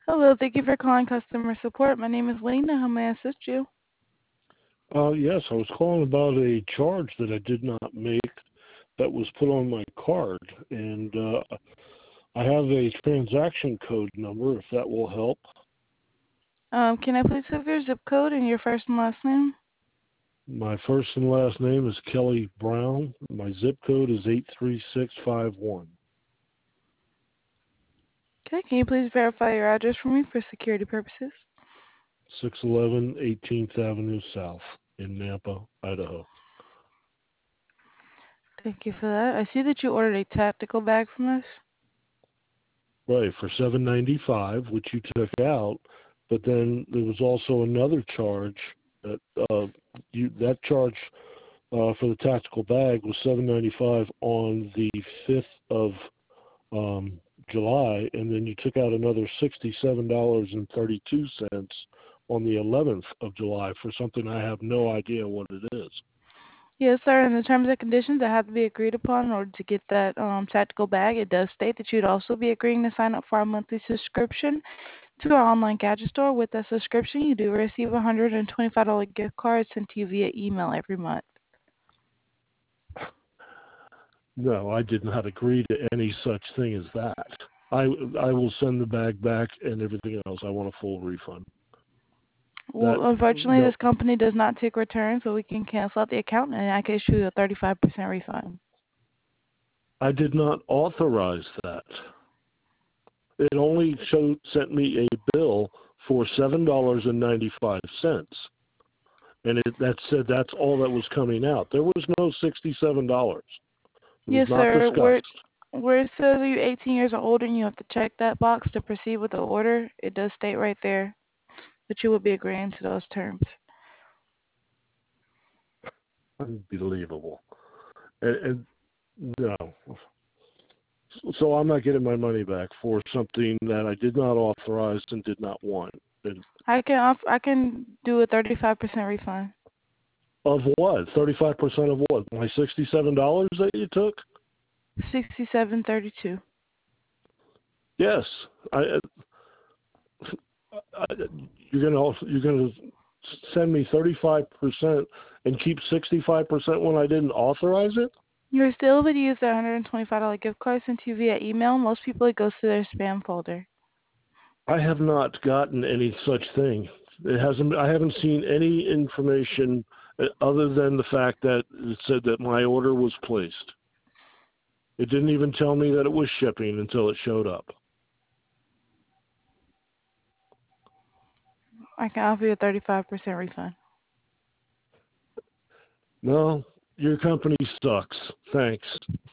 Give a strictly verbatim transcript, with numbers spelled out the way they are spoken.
Hello, thank you for calling customer support. My name is Lena. How may I assist you? Uh, yes, I was calling about a charge that I did not make that was put on my card, and uh, I have a transaction code number if that will help. Um, can I please have your zip code and your first and last name? My first and last name is Kelly Brown. My zip code is eight three six five one. Okay, can you please verify your address for me for security purposes? six eleven eighteenth Avenue South in Nampa, Idaho. Thank you for that. I see that you ordered a tactical bag from us. Right, for seven ninety-five, which you took out, but then there was also another charge that uh, you that charge uh, for the tactical bag was seven ninety-five on the fifth of um, July, and then you took out another sixty-seven dollars and thirty-two cents on the eleventh of July for something I have no idea what it is. Yes, sir. And the terms and conditions that have to be agreed upon in order to get that um, tactical bag, it does state that you'd also be agreeing to sign up for our monthly subscription to our online gadget store. With that subscription, you do receive a one hundred twenty-five dollars gift card sent to you via email every month. No, I did not agree to any such thing as that. I I will send the bag back and everything else. I want a full refund. That Well, unfortunately, no, this company does not take returns, so we can cancel out the account and I can issue you a thirty-five percent refund. I did not authorize that. It only showed sent me a bill for seven dollars and ninety five cents, and it, that said that's all that was coming out. There was no sixty seven dollars. It was Yes, not sir. Where discussed. where it says you're eighteen years or older and you have to check that box to proceed with the order, it does state right there that you will be agreeing to those terms. Unbelievable. And, and no, so I'm not getting my money back for something that I did not authorize and did not want. And I can off, I can do a thirty-five percent refund. of what? Thirty-five percent of what? My sixty-seven dollars that you took? Sixty-seven thirty-two. Yes. I, I, you're gonna you're gonna send me thirty-five percent and keep sixty-five percent when I didn't authorize it? You're still able to use the one hundred twenty-five dollars gift card sent to you via email. Most people, it goes to their spam folder. I have not gotten any such thing. It hasn't. I haven't seen any information uh, other than the fact that it said that my order was placed. It didn't even tell me that it was shipping until it showed up. I can offer you a thirty-five percent refund. No, your company sucks. Thanks.